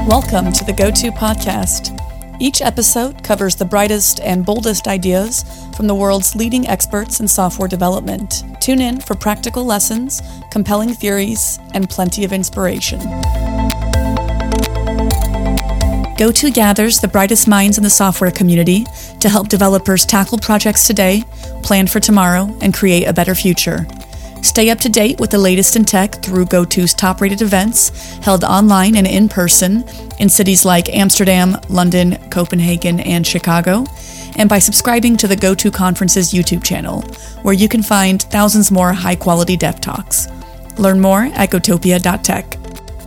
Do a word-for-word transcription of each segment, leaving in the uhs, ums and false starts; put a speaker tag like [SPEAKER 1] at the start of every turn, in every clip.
[SPEAKER 1] Welcome to the Go-To Podcast. Each episode covers the brightest and boldest ideas from the world's leading experts in software development. Tune in for practical lessons, compelling theories, and plenty of inspiration. Go-To gathers the brightest minds in the software community to help developers tackle projects today, plan for tomorrow, and create a better future. Stay up to date with the latest in tech through Go-To's top-rated events held online and in person in cities like Amsterdam, London, Copenhagen, and Chicago, and by subscribing to the Go-To Conference's YouTube channel, where you can find thousands more high-quality dev talks. Learn more at gotopia dot tech.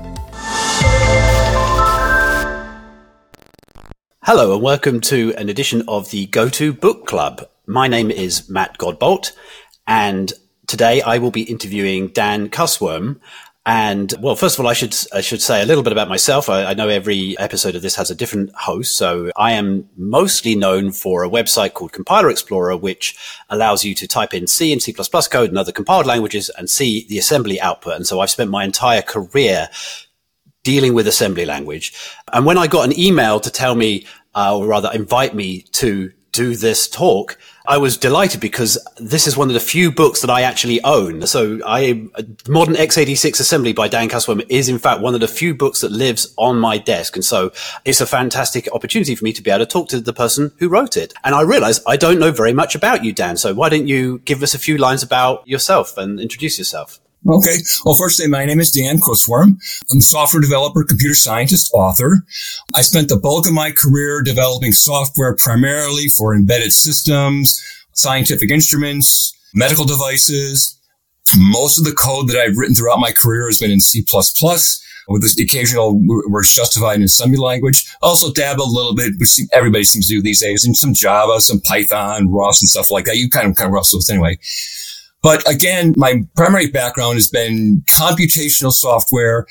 [SPEAKER 2] Hello and welcome to an edition of the Go-To Book Club. My name is Matt Godbolt, and today I will be interviewing Dan Cusworm. And well, first of all, I should I should say a little bit about myself. I, I know every episode of this has a different host. So I am mostly known for a website called Compiler Explorer, which allows you to type in C and C plus plus code and other compiled languages and see the assembly output. And so I've spent my entire career dealing with assembly language. And when I got an email to tell me, uh, or rather invite me to do this talk, I was delighted because this is one of the few books that I actually own. So I, Modern x eighty-six Assembly by Dan Cusworm is in fact one of the few books that lives on my desk. And so it's a fantastic opportunity for me to be able to talk to the person who wrote it. And I realized I don't know very much about you, Dan. So why don't you give us a few lines about yourself and introduce yourself?
[SPEAKER 3] Okay. Well, firstly, my name is Dan Cusworm. I'm a software developer, computer scientist, author. I spent the bulk of my career developing software primarily for embedded systems, scientific instruments, medical devices. Most of the code that I've written throughout my career has been in C plus plus, with the occasional words justified in assembly language. Also dabble a little bit, which everybody seems to do these days, in some Java, some Python, Rust, and stuff like that. You kind of kind of wrestle with anyway. But again, my primary background has been computational software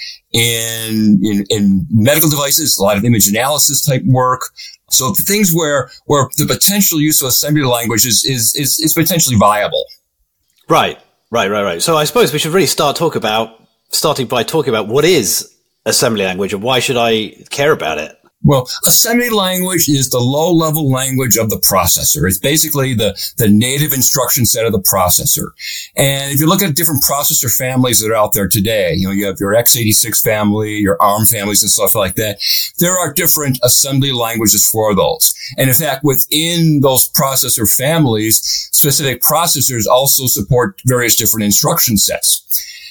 [SPEAKER 3] in, in, in medical devices, a lot of image analysis type work. So the things where, where the potential use of assembly language is, is, is, is potentially viable.
[SPEAKER 2] Right, right, right, right. So I suppose we should really start talk about, starting by talking about what is assembly language and why should I care about it?
[SPEAKER 3] Well, assembly language is the low-level language of the processor. It's basically the, the native instruction set of the processor. And if you look at different processor families that are out there today, you know, you have your x eighty-six family, your ARM families and stuff like that. There are different assembly languages for those. And in fact, within those processor families, specific processors also support various different instruction sets.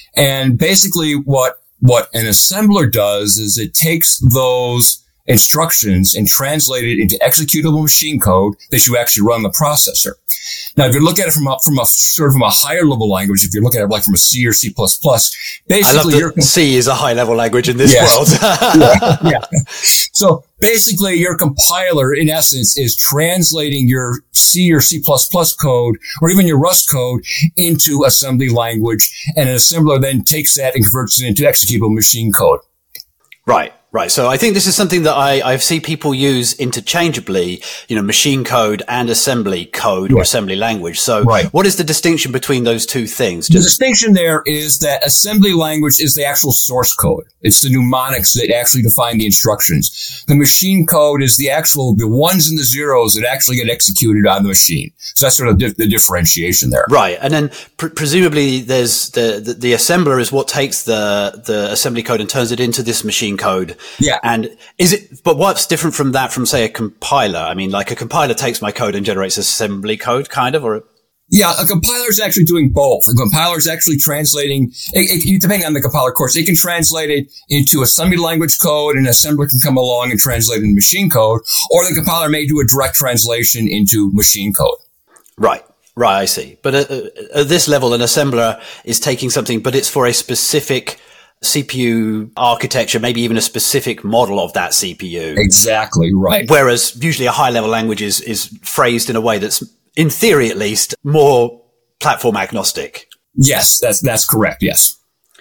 [SPEAKER 3] And basically what, what an assembler does is it takes those instructions and translate it into executable machine code that you actually run the processor. Now, if you look at it from a, from a sort of from a higher level language, if you look at it like from a C or C plus plus, basically,
[SPEAKER 2] I love that C is a high level language in this
[SPEAKER 3] yes.
[SPEAKER 2] world.
[SPEAKER 3] yeah, yeah. So basically, your compiler, in essence, is translating your C or C plus plus code, or even your Rust code, into assembly language, and an assembler then takes that and converts it into executable machine code.
[SPEAKER 2] Right. Right. So I think this is something that I, I see people use interchangeably, you know, machine code and assembly code or
[SPEAKER 3] yeah.
[SPEAKER 2] assembly language. So
[SPEAKER 3] right.
[SPEAKER 2] What is the distinction between those two things?
[SPEAKER 3] The distinction there is that assembly language is the actual source code. It's the mnemonics that actually define the instructions. The machine code is the actual, the ones and the zeros that actually get executed on the machine. So that's sort of di- the differentiation there.
[SPEAKER 2] Right. And then pr- presumably there's the, the, the assembler is what takes the, the assembly code and turns it into this machine code.
[SPEAKER 3] Yeah.
[SPEAKER 2] And is it, but what's different from that from, say, a compiler? I mean, like a compiler takes my code and generates assembly code, kind of, or?
[SPEAKER 3] Yeah, a compiler is actually doing both. A compiler is actually translating, it, it, depending on the compiler course, it can translate it into assembly language code, and an assembler can come along and translate it into machine code, or the compiler may do a direct translation into machine code.
[SPEAKER 2] Right. Right, I see. But at, at this level, an assembler is taking something, but it's for a specific C P U architecture, maybe even a specific model of that C P U.
[SPEAKER 3] Exactly right.
[SPEAKER 2] Whereas usually a high level language is, is phrased in a way that's, in theory at least, more platform agnostic.
[SPEAKER 3] Yes, that's, that's correct. Yes.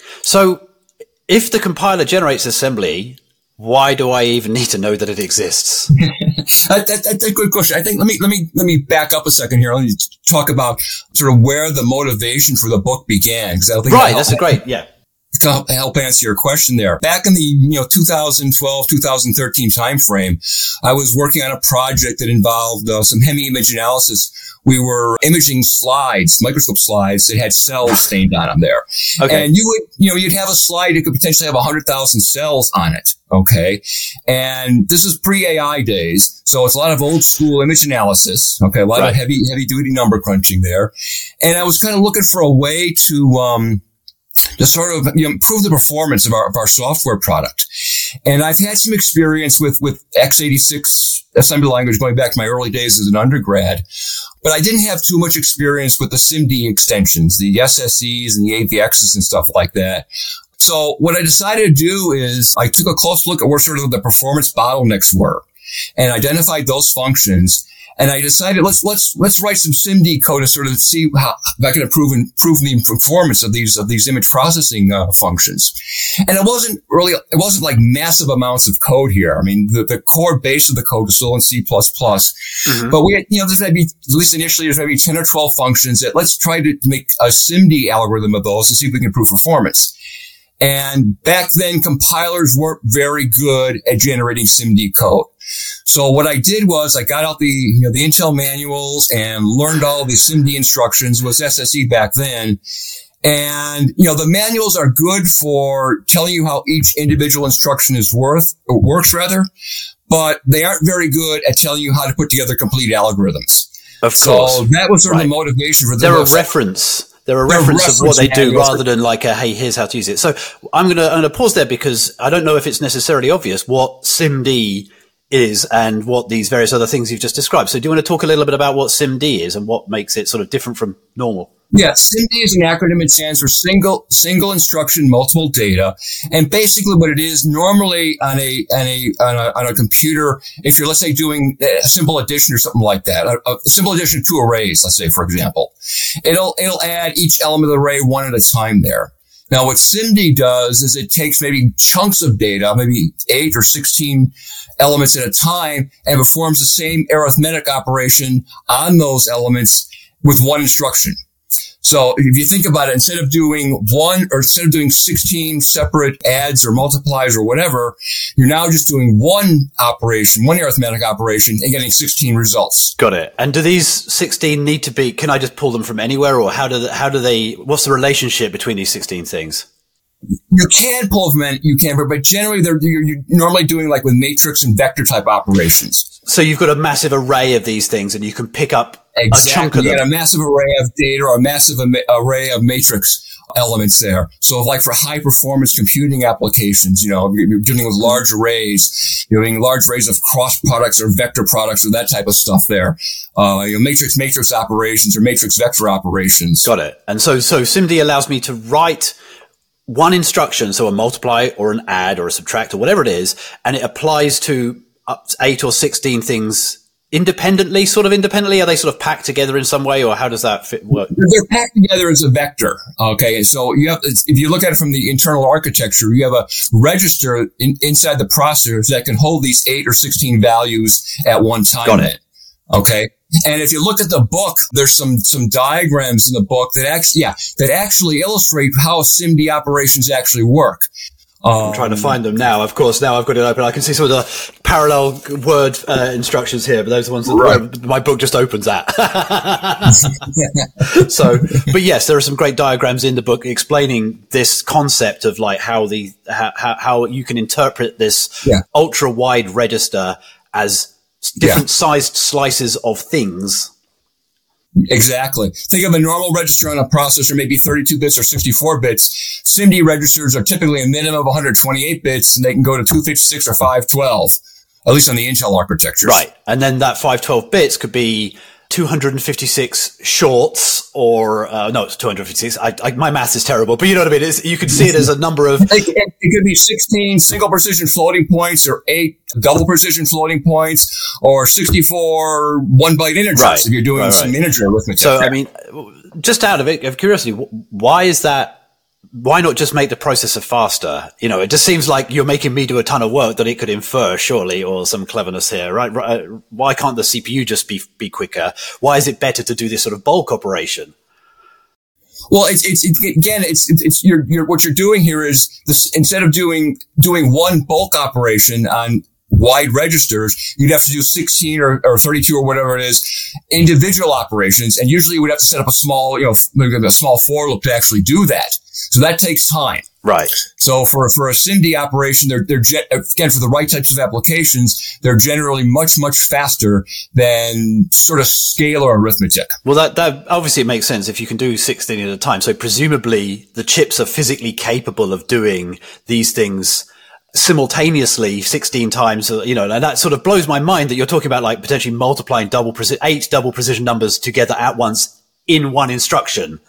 [SPEAKER 2] So if the compiler generates assembly, why do I even need to know that it exists?
[SPEAKER 3] that, that, that's a good question. I think, let me, let me, let me back up a second here. Let me talk about sort of where the motivation for the book began. Cause I don't think
[SPEAKER 2] right. That that's a great, yeah.
[SPEAKER 3] to help answer your question there. Back in the, you know, two thousand twelve, two thousand thirteen timeframe, I was working on a project that involved uh, some hemi-image analysis. We were imaging slides, microscope slides that had cells stained on them there. Okay. And you would, you know, you'd have a slide that could potentially have one hundred thousand cells on it. Okay. And this is pre-A I days. So it's a lot of old school image analysis. Okay. A lot right. of heavy, heavy duty number crunching there. And I was kind of looking for a way to, um, to sort of, you know, improve the performance of our, of our software product. And I've had some experience with, with x eighty-six assembly language going back to my early days as an undergrad, but I didn't have too much experience with the SIMD extensions, the S S Es and the A V Xs and stuff like that. So what I decided to do is I took a close look at where sort of the performance bottlenecks were and identified those functions. And I decided let's let's let's write some SIMD code to sort of see how if I can improve improve the performance of these of these image processing uh, functions. And it wasn't really it wasn't like massive amounts of code here. I mean, the, the core base of the code is still in C plus plus, mm-hmm. but we had, you know there's maybe at least initially there's maybe ten or twelve functions that let's try to make a SIMD algorithm of those to see if we can improve performance. And back then, compilers weren't very good at generating SIMD code. So what I did was I got out the, you know, the Intel manuals and learned all the SIMD instructions. Was S S E back then. And, you know, the manuals are good for telling you how each individual instruction is worth, or works rather, but they aren't very good at telling you how to put together complete algorithms.
[SPEAKER 2] Of
[SPEAKER 3] so
[SPEAKER 2] course.
[SPEAKER 3] So that was sort of
[SPEAKER 2] right.
[SPEAKER 3] the motivation for them.
[SPEAKER 2] They're a reference. They're a reference,
[SPEAKER 3] reference
[SPEAKER 2] of what they do
[SPEAKER 3] manuals.
[SPEAKER 2] rather than like a, hey, here's how to use it. So I'm going to, I'm going to pause there because I don't know if it's necessarily obvious what SIMD is and what these various other things you've just described. So do you want to talk a little bit about what SIMD is and what makes it sort of different from normal?
[SPEAKER 3] Yeah, SIMD is an acronym. It stands for single, single instruction, multiple data. And basically what it is, normally on a, on a, on a, on a computer, if you're, let's say, doing a simple addition or something like that, a, a simple addition of two arrays, let's say, for example, it'll, it'll add each element of the array one at a time there. Now, what SIMD does is it takes maybe chunks of data, maybe eight or sixteen elements at a time, and performs the same arithmetic operation on those elements with one instruction. So if you think about it, instead of doing one or instead of doing sixteen separate adds or multiplies or whatever, you're now just doing one operation, one arithmetic operation and getting sixteen results.
[SPEAKER 2] Got it. And do these sixteen need to be, can I just pull them from anywhere or how do they, how do they, what's the relationship between these sixteen things?
[SPEAKER 3] You can pull from it, you can, but generally they're, you're, you're normally doing like with matrix and vector type operations.
[SPEAKER 2] So you've got a massive array of these things and you can pick up
[SPEAKER 3] exactly.
[SPEAKER 2] a chunk of them.
[SPEAKER 3] You get a massive array of data or a massive am- array of matrix elements there. So like for high performance computing applications, you know, you're dealing with large arrays, you're doing large arrays of cross products or vector products or that type of stuff there. Uh, you know, matrix matrix operations or matrix vector operations.
[SPEAKER 2] Got it. And so, so SIMD allows me to write one instruction, so a multiply or an add or a subtract or whatever it is, and it applies to up to eight or sixteen things independently, sort of independently? Are they sort of packed together in some way, or how does that fit work?
[SPEAKER 3] They're packed together as a vector. Okay. So you have, if you look at it from the internal architecture, you have a register in, inside the processor that can hold these eight or sixteen values at one time.
[SPEAKER 2] Got it.
[SPEAKER 3] Okay. And if you look at the book, there's some, some diagrams in the book that actually, yeah, that actually illustrate how SIMD operations actually work.
[SPEAKER 2] I'm trying to find them now. Of course, now I've got it open. I can see some of the parallel word uh, instructions here, but those are the ones that right. my book just opens at. So, but yes, there are some great diagrams in the book explaining this concept of like how the how, how you can interpret this yeah. ultra wide register as different yeah. sized slices of things.
[SPEAKER 3] Exactly. Think of a normal register on a processor, maybe thirty-two bits or sixty-four bits. SIMD registers are typically a minimum of one hundred twenty-eight bits, and they can go to two fifty-six or five twelve, at least on the Intel architectures.
[SPEAKER 2] Right. And then that five twelve bits could be two hundred fifty-six shorts or, uh, no, it's two hundred fifty-six. I, I, my math is terrible, but you know what I mean? It's, you could see it as a number of...
[SPEAKER 3] It, it, it could be sixteen single precision floating points or eight double precision floating points or sixty-four one byte integers right. if you're doing right, some right. integer arithmetic.
[SPEAKER 2] So, I mean, just out of it, of curiosity, why is that? Why not just make the processor faster? You know, it just seems like you're making me do a ton of work that it could infer, surely, or some cleverness here, right? Why can't the C P U just be be quicker? Why is it better to do this sort of bulk operation?
[SPEAKER 3] Well, it's, it's, it, again, it's, it's, it's you're, you're, what you're doing here is this, instead of doing, doing one bulk operation on wide registers, you'd have to do sixteen or, or thirty-two or whatever it is, individual operations. And usually you would have to set up a small, you know, maybe a small for loop to actually do that. So that takes time.
[SPEAKER 2] Right.
[SPEAKER 3] So for, for a SIMD operation, they're, they're, again, for the right types of applications, they're generally much, much faster than sort of scalar arithmetic.
[SPEAKER 2] Well, that, that obviously it makes sense if you can do sixteen at a time. So presumably the chips are physically capable of doing these things simultaneously sixteen times, you know, and that sort of blows my mind that you're talking about like potentially multiplying double precision, eight double precision numbers together at once in one instruction.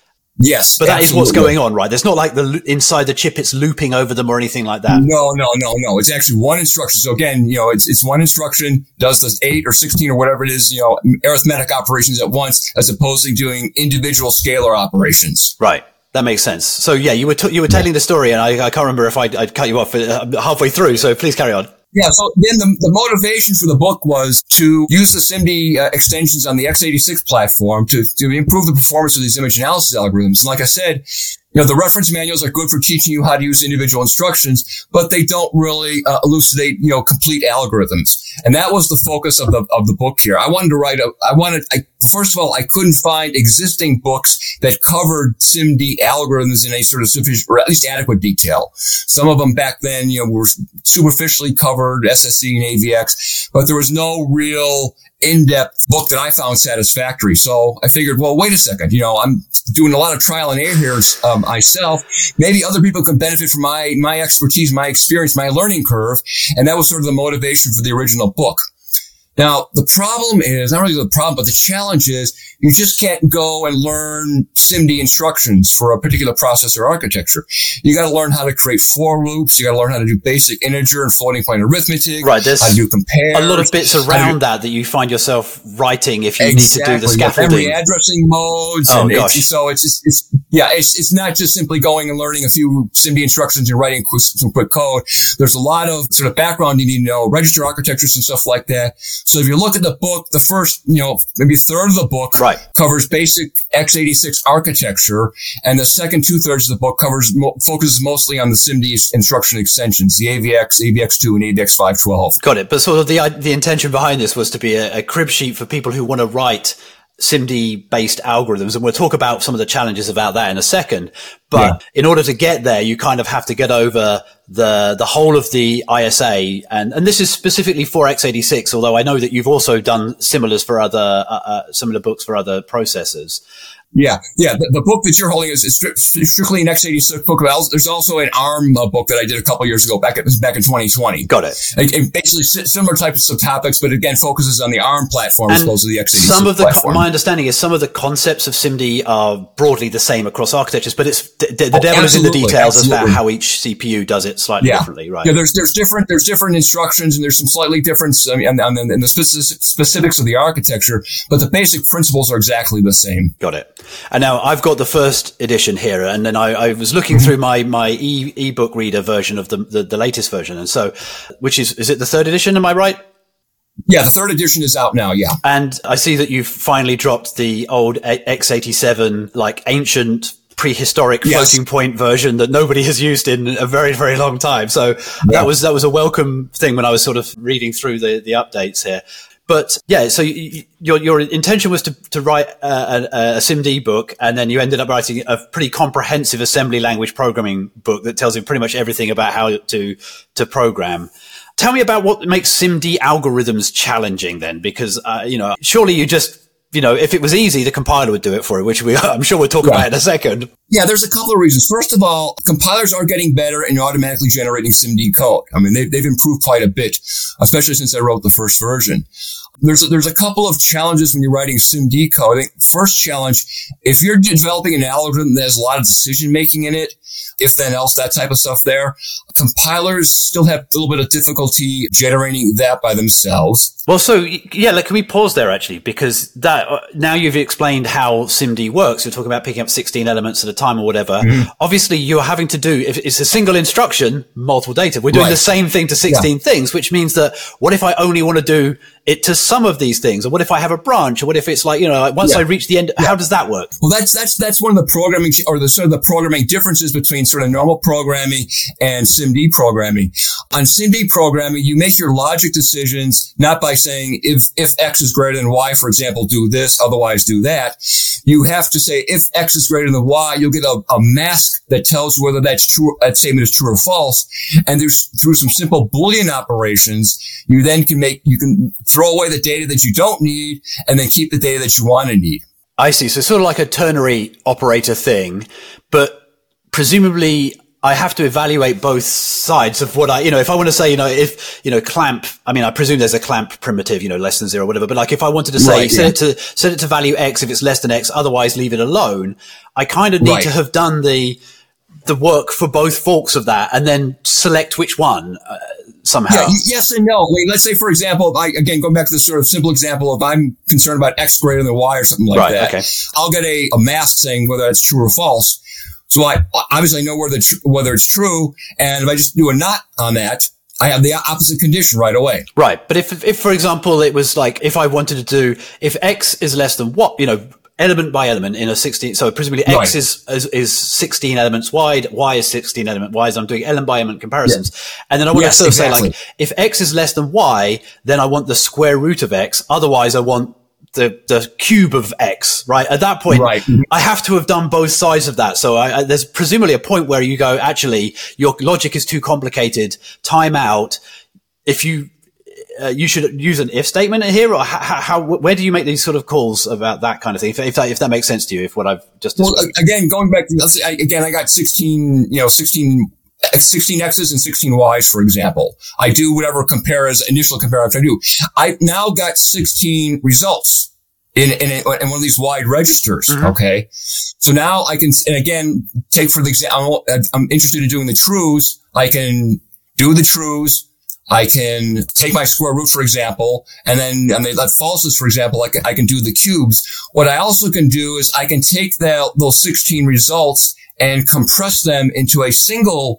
[SPEAKER 3] Yes,
[SPEAKER 2] but that
[SPEAKER 3] absolutely.
[SPEAKER 2] is what's going on, right? There's not like the inside the chip, it's looping over them or anything like that.
[SPEAKER 3] No, no, no, no. It's actually one instruction. So again, you know, it's it's one instruction, does this eight or sixteen or whatever it is, you know, arithmetic operations at once, as opposed to doing individual scalar operations.
[SPEAKER 2] Right. That makes sense. So yeah, you were t- you were telling the story, and I, I can't remember if I'd, I'd cut you off uh, halfway through. So please carry on.
[SPEAKER 3] Yeah, so then the, the motivation for the book was to use the SIMD uh, extensions on the x eighty-six platform to, to improve the performance of these image analysis algorithms. And like I said, you know, the reference manuals are good for teaching you how to use individual instructions, but they don't really uh, elucidate, you know, complete algorithms. And that was the focus of the, of the book here. I wanted to write a, I wanted, I, first of all, I couldn't find existing books that covered SIMD algorithms in a sort of sufficient, or at least adequate detail. Some of them back then, you know, were superficially covered, S S E and A V X, but there was no real in-depth book that I found satisfactory. So I figured, well, wait a second, you know, I'm doing a lot of trial and error here um, myself. Maybe other people can benefit from my, my expertise, my experience, my learning curve. And that was sort of the motivation for the original book. Now, the problem is, not really the problem, but the challenge is you just can't go and learn SIMD instructions for a particular processor architecture. You got to learn how to create for loops. You got to learn how to do basic integer and floating point arithmetic.
[SPEAKER 2] Right. There's
[SPEAKER 3] how to do compare.
[SPEAKER 2] A lot of bits around do, that that you find yourself writing if you
[SPEAKER 3] exactly,
[SPEAKER 2] need to do the scaffolding.
[SPEAKER 3] Memory addressing modes.
[SPEAKER 2] Oh,
[SPEAKER 3] and
[SPEAKER 2] gosh.
[SPEAKER 3] It's, so it's, it's, it's, yeah, it's, it's not just simply going and learning a few SIMD instructions and writing some quick code. There's a lot of sort of background you need to know, register architectures and stuff like that. So if you look at the book, the first, you know, maybe a third of the book
[SPEAKER 2] right.
[SPEAKER 3] covers basic x eighty-six architecture, and the second two thirds of the book covers mo- focuses mostly on the SIMD instruction extensions, the A V X, A V X two, and A V X five twelve.
[SPEAKER 2] Got it. But sort of the the intention behind this was to be a, a crib sheet for people who want to write SIMD-based algorithms, and we'll talk about some of the challenges about that in a second. But yeah. in order to get there, you kind of have to get over the the whole of the I S A, and and this is specifically for x eighty-six. Although I know that you've also done similars for other uh, uh, similar books for other processors.
[SPEAKER 3] Yeah, yeah. The, the book that you're holding is, is strictly an x eighty-six book. There's also an ARM uh, book that I did a couple years ago, back at, back in twenty twenty.
[SPEAKER 2] Got it.
[SPEAKER 3] It, it basically similar types of topics, but again focuses on the ARM platform and as opposed to the x eighty-six
[SPEAKER 2] some of the,
[SPEAKER 3] platform.
[SPEAKER 2] My understanding is some of the concepts of SIMD are broadly the same across architectures, but it's the, the
[SPEAKER 3] oh,
[SPEAKER 2] devil is in the details
[SPEAKER 3] absolutely.
[SPEAKER 2] about how each C P U does it slightly
[SPEAKER 3] yeah.
[SPEAKER 2] differently, right?
[SPEAKER 3] Yeah, there's there's different there's different instructions, and there's some slightly difference I mean, and, and, and the specific, specifics of the architecture, but the basic principles are exactly the same.
[SPEAKER 2] Got it. And now I've got the first edition here, and then I, I was looking through my my e ebook reader version of the, the the latest version, and so which is is it the third edition? Am I right?
[SPEAKER 3] Yeah, the third edition is out now. Yeah,
[SPEAKER 2] and I see that you've finally dropped the old x eighty-seven, like ancient prehistoric
[SPEAKER 3] yes.
[SPEAKER 2] floating point version that nobody has used in a very very long time. So yeah. that was that was a welcome thing when I was sort of reading through the the updates here. But yeah, so you, your your intention was to to write a, a, a SIMD book, and then you ended up writing a pretty comprehensive assembly language programming book that tells you pretty much everything about how to to program. Tell me about what makes SIMD algorithms challenging then, because uh, you know, surely you just you know, if it was easy, the compiler would do it for you, which we I'm sure we'll talk right. about in a second.
[SPEAKER 3] Yeah, there's a couple of reasons. First of all, compilers are getting better in automatically generating SIMD code. I mean, they've, they've improved quite a bit, especially since I wrote the first version. There's a, there's a couple of challenges when you're writing SIMD code. I think first challenge, if you're developing an algorithm that has a lot of decision making in it, if then else, that type of stuff there, compilers still have a little bit of difficulty generating that by themselves.
[SPEAKER 2] Well, so yeah, like, can we pause there actually? Because that, uh, now you've explained how SIMD works. You're talking about picking up sixteen elements at a time or whatever. Mm-hmm. Obviously you're having to do, if it's a single instruction, multiple data. We're doing right. the same thing to sixteen yeah. things, which means that what if I only want to do it to some of these things? Or what if I have a branch? Or what if it's like, you know, like once
[SPEAKER 3] yeah.
[SPEAKER 2] I reach the end, yeah. how does that work?
[SPEAKER 3] Well, that's, that's, that's one of the programming or the sort of the programming differences between sort of normal programming and SIMD programming. On SIMD programming, you make your logic decisions not by saying if, if X is greater than Y, for example, do this, otherwise do that. You have to say if X is greater than Y, you'll get a, a mask that tells you whether that's true, that statement is true or false. And there's through some simple Boolean operations, you then can make, you can throw away the data that you don't need and then keep the data that you want to need.
[SPEAKER 2] I see. So sort of like a ternary operator thing, but presumably I have to evaluate both sides of what I, you know, if I want to say, you know, if, you know, clamp, I mean, I presume there's a clamp primitive, you know, less than zero, whatever. But like if I wanted to say, right, set yeah. it to, set it to value X if it's less than X, otherwise leave it alone. I kind of need right. to have done the, the work for both forks of that and then select which one uh, somehow.
[SPEAKER 3] Yeah, yes and no. I mean, let's say, for example, I, again, going back to the sort of simple example, if I'm concerned about X greater than Y or something like
[SPEAKER 2] right,
[SPEAKER 3] that,
[SPEAKER 2] okay.
[SPEAKER 3] I'll get a, a mask saying whether it's true or false. So I obviously know whether it's, whether it's true. And if I just do a not on that, I have the opposite condition right away.
[SPEAKER 2] Right. But if, if, for example, it was like, if I wanted to do, if X is less than what, you know, element by element in a sixteen, so presumably X
[SPEAKER 3] right.
[SPEAKER 2] is, is, is sixteen elements wide, Y is sixteen element wise. I'm doing element by element comparisons. Yeah. And then I want yes, to sort of exactly. say like, if X is less than Y, then I want the square root of X. Otherwise I want the, the cube of X, right? At that point,
[SPEAKER 3] right.
[SPEAKER 2] I have to have done both sides of that. So I, I, there's presumably a point where you go, actually, your logic is too complicated. Time out. If you, uh, you should use an if statement here, or how, how, where do you make these sort of calls about that kind of thing? If, if that, if that makes sense to you, if what I've just described.
[SPEAKER 3] Well, again, going back to, let's say, again, I got sixteen, you know, sixteen, sixteen X's and sixteen Y's, for example. I do whatever compares, initial comparison I do. I've now got sixteen results in, in, in one of these wide registers. Mm-hmm. Okay. So now I can, and again, take for the example, I'm interested in doing the trues. I can do the trues. I can take my square root, for example, and then, and they let falses, for example, I can, I can do the cubes. What I also can do is I can take that, those sixteen results and compress them into a single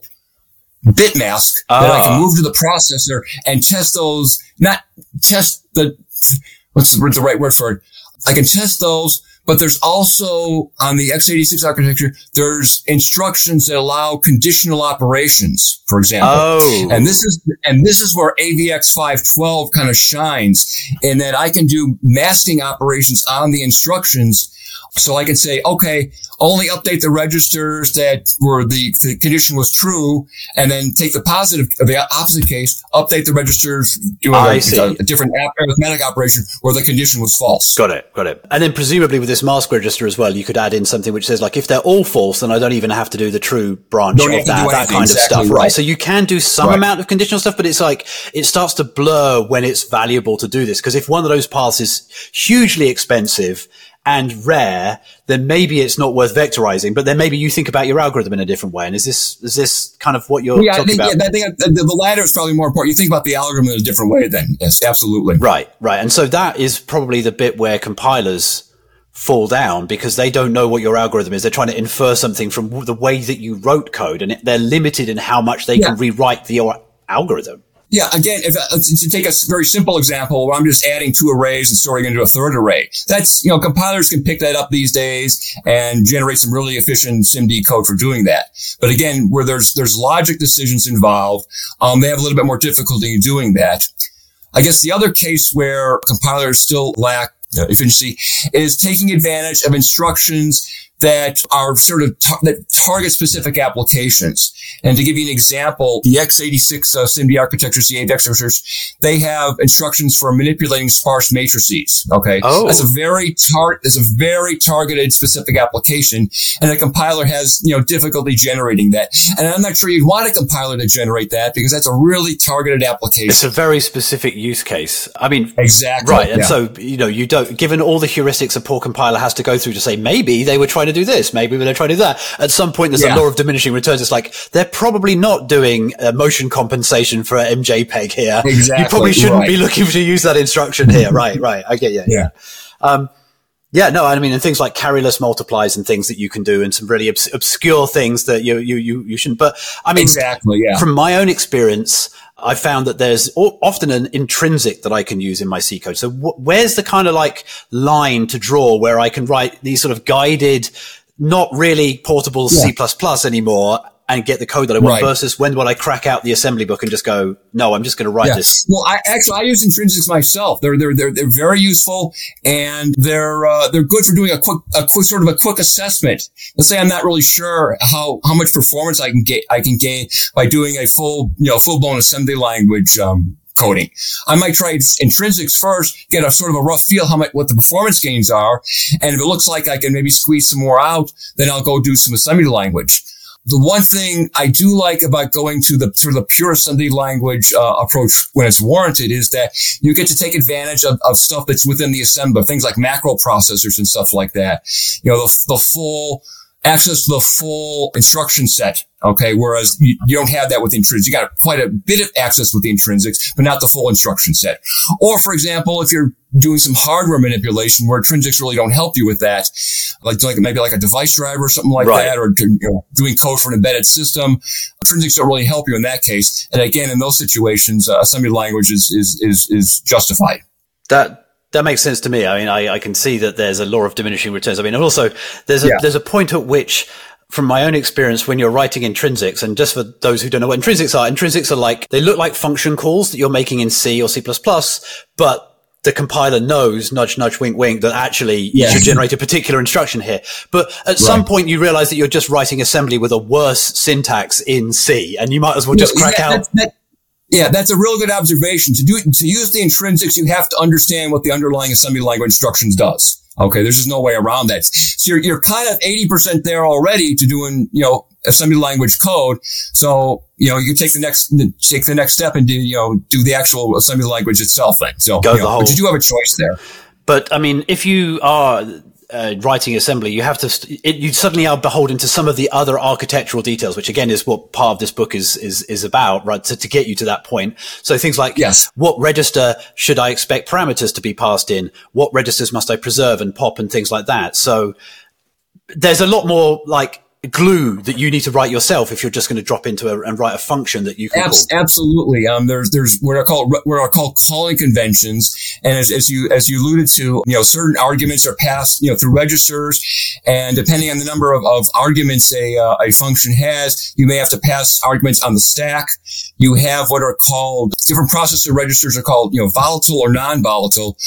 [SPEAKER 3] bit mask oh. that I can move to the processor and test those, not test the, what's the, the right word for it? I can test those, but there's also on the x eighty-six architecture, there's instructions that allow conditional operations, for example.
[SPEAKER 2] Oh.
[SPEAKER 3] And this is, and this is where A V X five twelve kind of shines in that I can do masking operations on the instructions. So I can say, okay, only update the registers that were the, the condition was true, and then take the positive, the opposite case, update the registers, doing a, a, a different arithmetic operation where the condition was false.
[SPEAKER 2] Got it, got it. And then presumably with this mask register as well, you could add in something which says like, if they're all false, then I don't even have to do the true branch
[SPEAKER 3] don't
[SPEAKER 2] of that, that kind
[SPEAKER 3] exactly
[SPEAKER 2] of stuff,
[SPEAKER 3] right.
[SPEAKER 2] right? So you can do some right. amount of conditional stuff, but it's like, it starts to blur when it's valuable to do this. Because if one of those paths is hugely expensive and rare, then maybe it's not worth vectorizing, but then maybe you think about your algorithm in a different way. And is this, is this kind of what you're
[SPEAKER 3] yeah,
[SPEAKER 2] talking
[SPEAKER 3] I think,
[SPEAKER 2] about?
[SPEAKER 3] Yeah, I think the, the latter is probably more important. You think about the algorithm in a different way then. Yes, absolutely.
[SPEAKER 2] Right, right. And so that is probably the bit where compilers fall down because they don't know what your algorithm is. They're trying to infer something from the way that you wrote code, and they're limited in how much they yeah. can rewrite the, your algorithm.
[SPEAKER 3] Yeah, again, if uh, to take a very simple example where I'm just adding two arrays and storing into a third array, that's, you know, compilers can pick that up these days and generate some really efficient SIMD code for doing that. But again, where there's, there's logic decisions involved, um, they have a little bit more difficulty in doing that. I guess the other case where compilers still lack uh, efficiency is taking advantage of instructions that are sort of tar- that target specific applications. And to give you an example, the x eighty-six uh, SIMD architectures, the A V X architectures, they have instructions for manipulating sparse matrices. Okay,
[SPEAKER 2] oh.
[SPEAKER 3] that's a very tar- that's a very targeted specific application, and a compiler has, you know, difficulty generating that. And I'm not sure you'd want a compiler to generate that because that's a really targeted application.
[SPEAKER 2] It's a very specific use case. I mean,
[SPEAKER 3] exactly
[SPEAKER 2] right. And
[SPEAKER 3] yeah.
[SPEAKER 2] so, you know, you don't, given all the heuristics a poor compiler has to go through to say maybe they were trying to do this, maybe they're trying to do that. At some point, there's yeah. a law of diminishing returns. It's like they're probably not doing uh, motion compensation for M J P E G here.
[SPEAKER 3] Exactly.
[SPEAKER 2] You probably shouldn't
[SPEAKER 3] right.
[SPEAKER 2] be looking to use that instruction here. Right, right. I get you.
[SPEAKER 3] Yeah.
[SPEAKER 2] Um, yeah, no, I mean, and things like carryless multiplies and things that you can do, and some really obs- obscure things that you you you you shouldn't. But I mean,
[SPEAKER 3] exactly. Yeah.
[SPEAKER 2] From my own experience, I found that there's often an intrinsic that I can use in my C code. So wh- where's the kind of like line to draw where I can write these sort of guided, not really portable yeah. C++ anymore and get the code that I want, right. versus when will I crack out the assembly book and just go, no, I'm just going to write yeah. this.
[SPEAKER 3] Well, I actually, I use intrinsics myself. They're, they're, they're, they're very useful, and they're, uh, they're good for doing a quick, a quick, sort of a quick assessment. Let's say I'm not really sure how, how much performance I can get, I can gain by doing a full, you know, full blown assembly language, um, coding. I might try intrinsics first, get a sort of a rough feel how much, what the performance gains are. And if it looks like I can maybe squeeze some more out, then I'll go do some assembly language. The one thing I do like about going to the sort of the pure assembly language uh, approach when it's warranted is that you get to take advantage of, of stuff that's within the assembler, things like macro processors and stuff like that. You know, the, the full access to the full instruction set. Okay. Whereas you, you don't have that with intrinsics. You got quite a bit of access with the intrinsics, but not the full instruction set. Or, for example, if you're doing some hardware manipulation where intrinsics really don't help you with that, like, like maybe like a device driver or something like right. that, or you know, doing code for an embedded system, intrinsics don't really help you in that case. And again, in those situations, uh, assembly language is, is, is, is justified.
[SPEAKER 2] That, That makes sense to me. I mean, I, I can see that there's a law of diminishing returns. I mean, and also there's a, yeah. there's a point at which, from my own experience, when you're writing intrinsics, and just for those who don't know what intrinsics are, intrinsics are like, they look like function calls that you're making in C or C++, but the compiler knows, nudge, nudge, wink, wink, that actually yeah. you should generate a particular instruction here. But at right. some point you realize that you're just writing assembly with a worse syntax in C, and you might as well just crack
[SPEAKER 3] yeah,
[SPEAKER 2] out.
[SPEAKER 3] That, that, Yeah, that's a real good observation. To do, to use the intrinsics, you have to understand what the underlying assembly language instructions does. Okay. There's just no way around that. So you're, you're kind of eighty percent there already to doing, you know, assembly language code. So, you know, you take the next, take the next step and do, you know, do the actual assembly language itself thing. So,
[SPEAKER 2] Go
[SPEAKER 3] you
[SPEAKER 2] the
[SPEAKER 3] know,
[SPEAKER 2] whole.
[SPEAKER 3] but you do have a choice there.
[SPEAKER 2] But I mean, if you are, Uh, writing assembly, you have to, st- it, you suddenly are beholden to some of the other architectural details, which again is what part of this book is, is, is about, right? To, to get you to that point. So things like,
[SPEAKER 3] yes.
[SPEAKER 2] what register should I expect parameters to be passed in? What registers must I preserve and pop and things like that? So there's a lot more like glue that you need to write yourself if you're just going to drop into a, and write a function that you can
[SPEAKER 3] Abs-
[SPEAKER 2] call.
[SPEAKER 3] Absolutely. Um, there's, there's what are called, what are called calling conventions. And as, as you, as you alluded to, you know, certain arguments are passed, you know, through registers. And depending on the number of, of arguments a, uh, a function has, you may have to pass arguments on the stack. You have what are called, different processor registers are called, you know, volatile or non-volatile.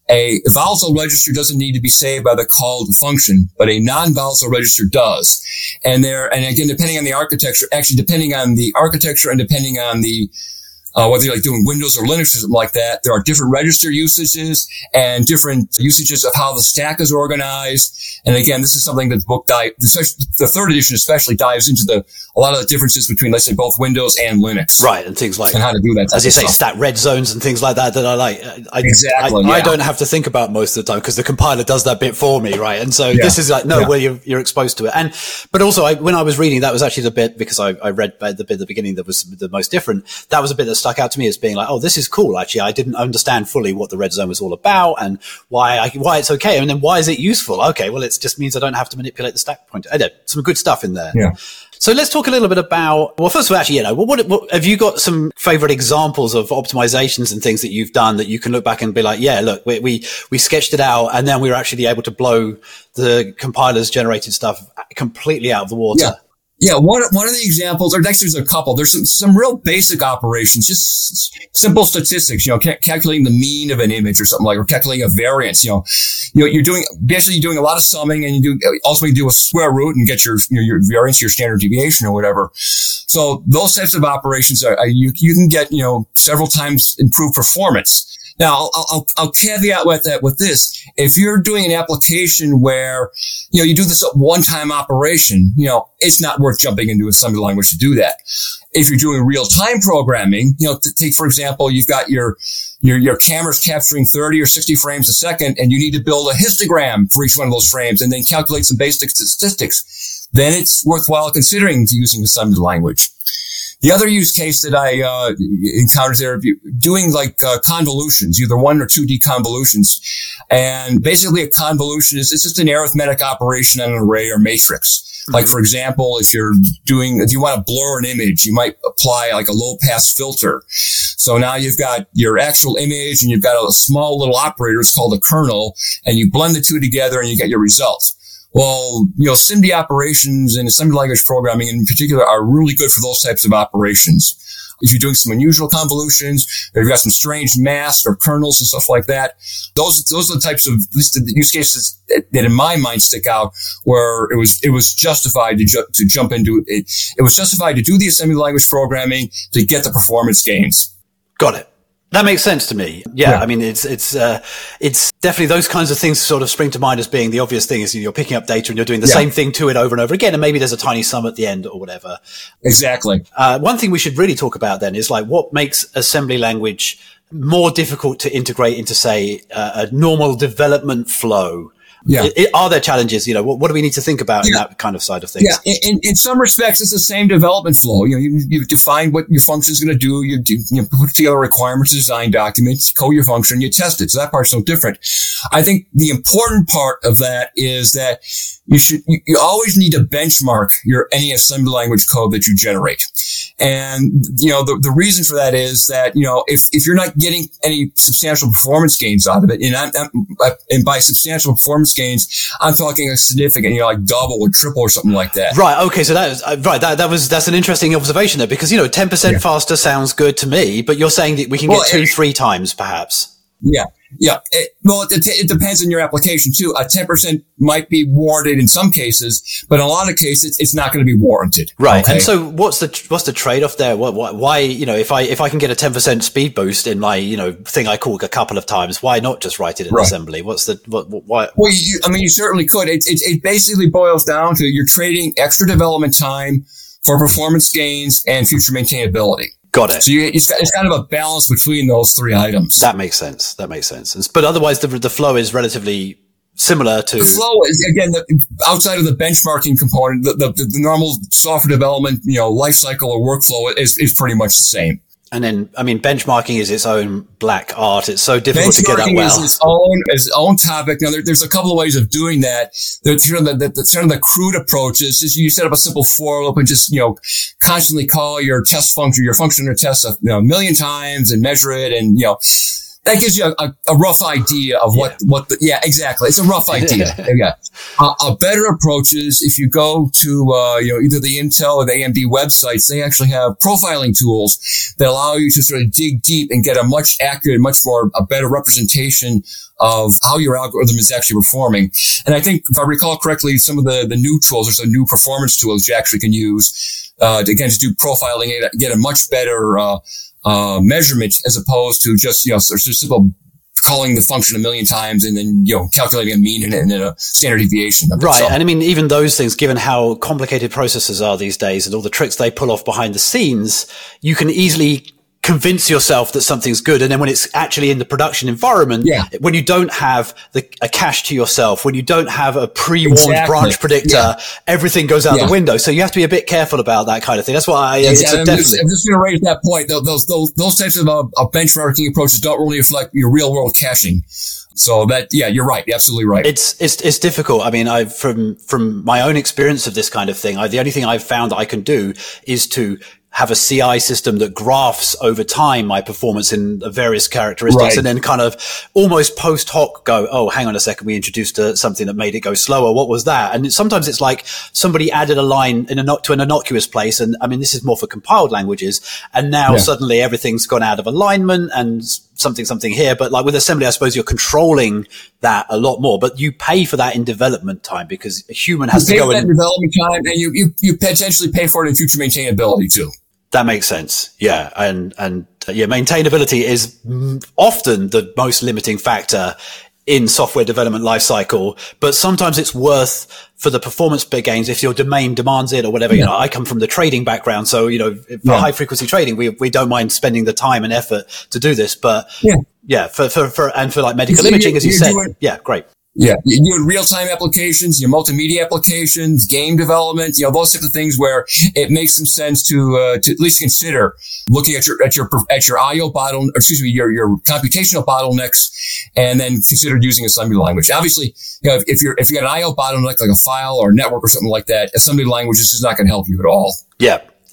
[SPEAKER 3] A volatile register doesn't need to be saved by the called function, but a non-volatile register does. And there, and again, depending on the architecture, actually depending on the architecture and depending on the, uh, whether you're like doing Windows or Linux or something like that, there are different register usages and different usages of how the stack is organized. And again, this is something that the book dive, the third edition especially dives into the, a lot of the differences between, let's say, both Windows and Linux.
[SPEAKER 2] Right. And things like,
[SPEAKER 3] and how to do that.
[SPEAKER 2] As you say, stat red zones and things like that, that I like. I,
[SPEAKER 3] exactly.
[SPEAKER 2] I,
[SPEAKER 3] yeah.
[SPEAKER 2] I don't have to think about most of the time because the compiler does that bit for me. Right. And so
[SPEAKER 3] yeah.
[SPEAKER 2] this is like, no,
[SPEAKER 3] yeah.
[SPEAKER 2] where you're, you're exposed to it. And, but also I, when I was reading, that was actually the bit, because I, I read the bit at the beginning that was the most different. That was a bit that stuck out to me as being like, oh, this is cool. Actually, I didn't understand fully what the red zone was all about and why I, why it's okay. And then why is it useful? Okay. Well, it just means I don't have to manipulate the stack pointer. I know, some good stuff in there.
[SPEAKER 3] Yeah.
[SPEAKER 2] So let's talk a little bit about, well, first of all, actually, you know, what, what have you got some favorite examples of optimizations and things that you've done that you can look back and be like, yeah, look, we, we, we sketched it out and then we were actually able to blow the compiler's generated stuff completely out of the water.
[SPEAKER 3] Yeah. Yeah, one one of the examples, or next there's a couple. There's some, some real basic operations, just simple statistics. You know, ca- calculating the mean of an image or something like, or calculating a variance. You know, you know, you're doing basically you're doing a lot of summing, and you do also you do a square root and get your your, your variance, your standard deviation, or whatever. So those types of operations are, are you you can get you know several times improved performance. Now, I'll, I'll, I'll caveat with that with this. If you're doing an application where, you know, you do this one-time operation, you know, it's not worth jumping into assembly language to do that. If you're doing real-time programming, you know, to take, for example, you've got your, your, your camera's capturing thirty or sixty frames a second, and you need to build a histogram for each one of those frames and then calculate some basic statistics, then it's worthwhile considering using assembly language. The other use case that I uh encountered there, doing like uh, convolutions, either one or two D convolutions. And basically a convolution is, it's just an arithmetic operation on an array or matrix. Mm-hmm. Like, for example, if you're doing, if you want to blur an image, you might apply like a low pass filter. So now you've got your actual image and you've got a small little operator. It's called a kernel, and you blend the two together and you get your result. Well, you know, S I M D operations and assembly language programming in particular are really good for those types of operations. If you're doing some unusual convolutions, or you've got some strange masks or kernels and stuff like that, those those are the types of, at least the use cases that, that in my mind stick out, where it was it was justified to ju- to jump into it. It was justified to do the assembly language programming to get the performance gains.
[SPEAKER 2] Got it. That makes sense to me. Yeah,
[SPEAKER 3] yeah.
[SPEAKER 2] I mean, it's it's uh, it's definitely those kinds of things sort of spring to mind as being the obvious thing. Is you're picking up data and you're doing the yeah. same thing to it over and over again, and maybe there's a tiny sum at the end or whatever.
[SPEAKER 3] Exactly.
[SPEAKER 2] Uh, one thing we should really talk about then is like what makes assembly language more difficult to integrate into, say, uh, a normal development flow.
[SPEAKER 3] Yeah.
[SPEAKER 2] It, it, are there challenges? You know, what, what do we need to think about yeah. in that kind of side of things?
[SPEAKER 3] Yeah. In, in some respects, it's the same development flow. You know, you, you define what your function is going to do. You, do, you put together requirements, design documents, code your function, you test it. So that part's no different. I think the important part of that is that you should, you, you always need to benchmark your, any assembly language code that you generate. And, you know, the, the reason for that is that, you know, if, if you're not getting any substantial performance gains out of it, and I'm, I'm, and by substantial performance gains, I'm talking a significant, you know, like double or triple or something like that.
[SPEAKER 2] Right. Okay. So that is, uh, right. That, that was, that's an interesting observation there, because, you know, ten percent yeah. faster sounds good to me, but you're saying that we can well, get two, it, three times perhaps.
[SPEAKER 3] Yeah. Yeah. It, well, it, it depends on your application too. A ten percent might be warranted in some cases, but in a lot of cases, it's not going to be warranted.
[SPEAKER 2] Right.
[SPEAKER 3] Okay?
[SPEAKER 2] And so what's the, what's the trade-off there? What, what, why, you know, if I, if I can get a ten percent speed boost in my, you know, thing I call a couple of times, why not just write it in right. assembly? What's the, what, what, why?
[SPEAKER 3] Well, you, I mean, you certainly could. It, it, it basically boils down to you're trading extra development time for performance gains and future maintainability.
[SPEAKER 2] Got it.
[SPEAKER 3] So you, it's, it's kind of a balance between those three items.
[SPEAKER 2] That makes sense. That makes sense. But otherwise, the the flow is relatively similar to
[SPEAKER 3] the flow. Is again the, outside of the benchmarking component, the, the the normal software development, you know, life cycle or workflow is is pretty much the same.
[SPEAKER 2] And then, I mean, benchmarking is its own black art. It's so difficult to get that well.
[SPEAKER 3] Benchmarking is its own, is its own topic. Now, there, there's a couple of ways of doing that. There's sort of the, the, sort of the crude approach is just you set up a simple for loop and just, you know, constantly call your test function, your function or test a, you know, a million times and measure it. And, you know, that gives you a, a, a rough idea of what, yeah. what the, yeah, exactly. It's a rough idea. yeah. Uh, a better approach is if you go to, uh, you know, either the Intel or the A M D websites, they actually have profiling tools that allow you to sort of dig deep and get a much accurate, much more, a better representation of how your algorithm is actually performing. And I think if I recall correctly, some of the, the new tools, there's some new performance tools you actually can use, uh, to, again, to do profiling and get a much better, uh, Uh, measurement as opposed to just, you know, sort of simple calling the function a million times and then, you know, calculating a mean and, and a standard deviation of it.
[SPEAKER 2] Right.
[SPEAKER 3] So,
[SPEAKER 2] and I mean, even those things, given how complicated processors are these days and all the tricks they pull off behind the scenes, you can easily convince yourself that something's good. And then when it's actually in the production environment, yeah. when you don't have the, a cache to yourself, when you don't have a pre-warned exactly. branch predictor, yeah. everything goes out yeah. the window. So you have to be a bit careful about that kind of thing. That's why I,
[SPEAKER 3] exactly.
[SPEAKER 2] it's a
[SPEAKER 3] I'm,
[SPEAKER 2] definitely.
[SPEAKER 3] just, I'm just going to raise that point. Those, those, those types of uh, benchmarking approaches don't really reflect your real world caching. So that, yeah, you're right. You're absolutely right.
[SPEAKER 2] It's, it's, it's difficult. I mean, I, from, from my own experience of this kind of thing, I, the only thing I've found that I can do is to have a C I system that graphs over time my performance in various characteristics right. and then kind of almost post hoc go, oh, hang on a second, we introduced a, something that made it go slower. What was that? And it, sometimes it's like somebody added a line in a not to an innocuous place. And I mean, this is more for compiled languages. And now yeah. suddenly everything's gone out of alignment and something, something here. But like with assembly, I suppose you're controlling that a lot more, but you pay for that in development time because a human has
[SPEAKER 3] you
[SPEAKER 2] to go in
[SPEAKER 3] development time and you, you, you potentially pay for it in future maintainability too.
[SPEAKER 2] That makes sense. Yeah. And, and uh, yeah, maintainability is often the most limiting factor in software development lifecycle, but sometimes it's worth for the performance gains if your domain demands it or whatever. Yeah. You know, I come from the trading background. So, you know, for yeah. high frequency trading, we, we don't mind spending the time and effort to do this, but yeah, yeah for, for, for, and for like medical so imaging, as you said, doing- yeah, great.
[SPEAKER 3] Yeah, you're doing real-time applications, your multimedia applications, game development, you know, those types of things where it makes some sense to, uh, to at least consider looking at your, at your, at your I O bottleneck, excuse me, your, your computational bottlenecks, and then consider using assembly language. Obviously, you know, if, if you're, if you got an I O bottleneck like a file or a network or something like that, assembly language is just not going to help you at all.
[SPEAKER 2] Yeah.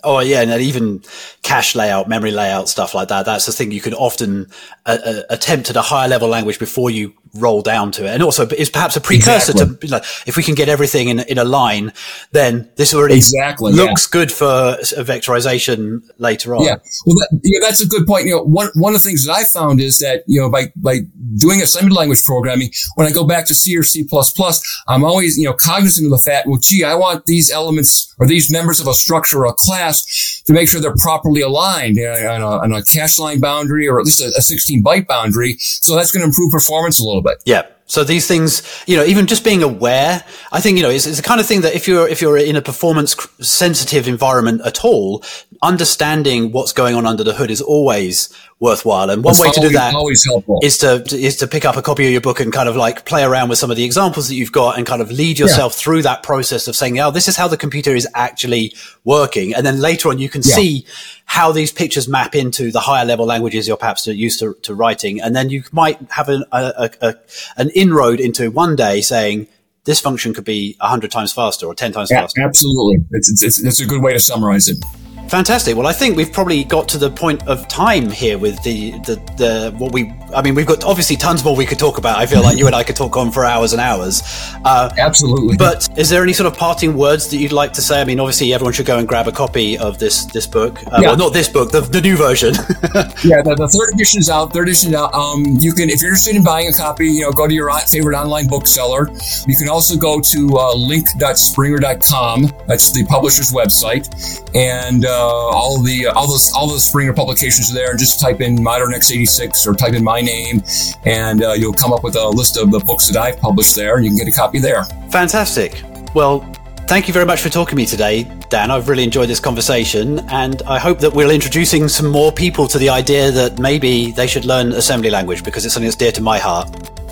[SPEAKER 2] Oh, yeah. And even cache layout, memory layout, stuff like that. That's the thing you can often uh, uh, attempt at a higher level language before you roll down to it. And also is perhaps a precursor exactly. to, you know, if we can get everything in, in a line, then this already
[SPEAKER 3] exactly,
[SPEAKER 2] looks
[SPEAKER 3] yeah.
[SPEAKER 2] good for vectorization later on.
[SPEAKER 3] Yeah. Well, that, yeah, that's a good point. You know, one, one of the things that I found is that, you know, by, by doing assembly language programming, when I go back to C or C plus plus, I'm always, you know, cognizant of the fact, well, gee, I want these elements or these members of a structure or a class to make sure they're properly aligned, you know, on, a, on a cache line boundary or at least a, a sixteen byte boundary. So that's going to improve performance a little bit.
[SPEAKER 2] Yeah. So these things, you know, even just being aware, I think, you know, it's, it's the kind of thing that if you're, if you're in a performance sensitive environment at all, understanding what's going on under the hood is always worthwhile. And one
[SPEAKER 3] it's
[SPEAKER 2] way
[SPEAKER 3] always,
[SPEAKER 2] to do that
[SPEAKER 3] always helpful.
[SPEAKER 2] is to, is to pick up a copy of your book and kind of like play around with some of the examples that you've got and kind of lead yourself yeah. through that process of saying, oh, this is how the computer is actually working. And then later on, you can yeah. see how these pictures map into the higher level languages you're perhaps used to, to writing. And then you might have an, a, a, a, an inroad into one day saying, this function could be a hundred times faster or ten times
[SPEAKER 3] yeah,
[SPEAKER 2] faster.
[SPEAKER 3] Absolutely. It's, it's, it's a good way to summarize it.
[SPEAKER 2] Fantastic. Well, I think we've probably got to the point of time here with the, the, the, what we, I mean, we've got obviously tons more we could talk about. I feel like you and I could talk on for hours and hours. Uh,
[SPEAKER 3] Absolutely.
[SPEAKER 2] But is there any sort of parting words that you'd like to say? I mean, obviously everyone should go and grab a copy of this, this book. Uh, yeah. Well, not this book, the, the new version.
[SPEAKER 3] yeah. The, the third edition is out. Third edition is out. Um, you can, if you're interested in buying a copy, you know, go to your favorite online bookseller. You can also go to uh, link dot springer dot com. That's the publisher's website. And, uh, all the, Uh, all those, all those Springer publications are there, and just type in Modern X eighty-six or type in my name, and uh, you'll come up with a list of the books that I've published there, and you can get a copy there.
[SPEAKER 2] Fantastic. Well, thank you very much for talking to me today, Dan. I've really enjoyed this conversation, and I hope that we're introducing some more people to the idea that maybe they should learn assembly language because it's something that's dear to my heart.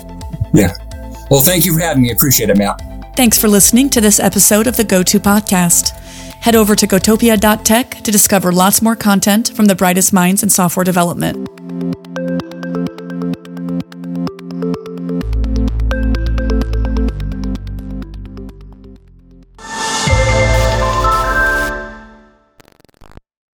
[SPEAKER 3] Yeah. Well, thank you for having me. I appreciate it, Matt.
[SPEAKER 1] Thanks for listening to this episode of the GoTo Podcast. Head over to gotopia dot tech to discover lots more content from the brightest minds in software development.